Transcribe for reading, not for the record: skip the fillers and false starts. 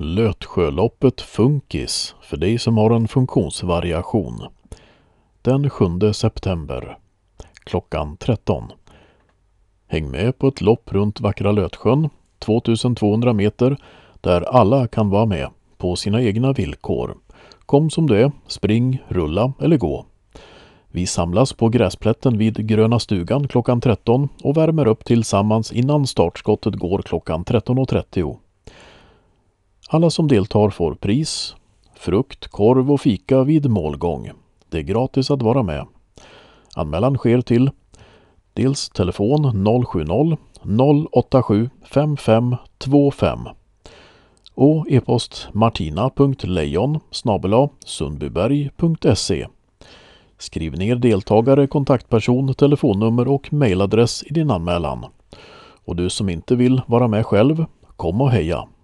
Lötsjöloppet Funkis för dig som har en funktionsvariation. Den 7 september klockan 13. Häng med på ett lopp runt vackra Lötsjön, 2200 meter, där alla kan vara med på sina egna villkor. Kom som du är, spring, rulla eller gå. Vi samlas på gräsplätten vid Gröna stugan klockan 13 och värmer upp tillsammans innan startskottet går klockan 13.30. Alla som deltar får pris, frukt, korv och fika vid målgång. Det är gratis att vara med. Anmälan sker till dels telefon 070 087 5525 och e-post martina.lejon@sundbyberg.se. Skriv ner deltagare, kontaktperson, telefonnummer och mejladress i din anmälan. Och du som inte vill vara med själv, kom och heja!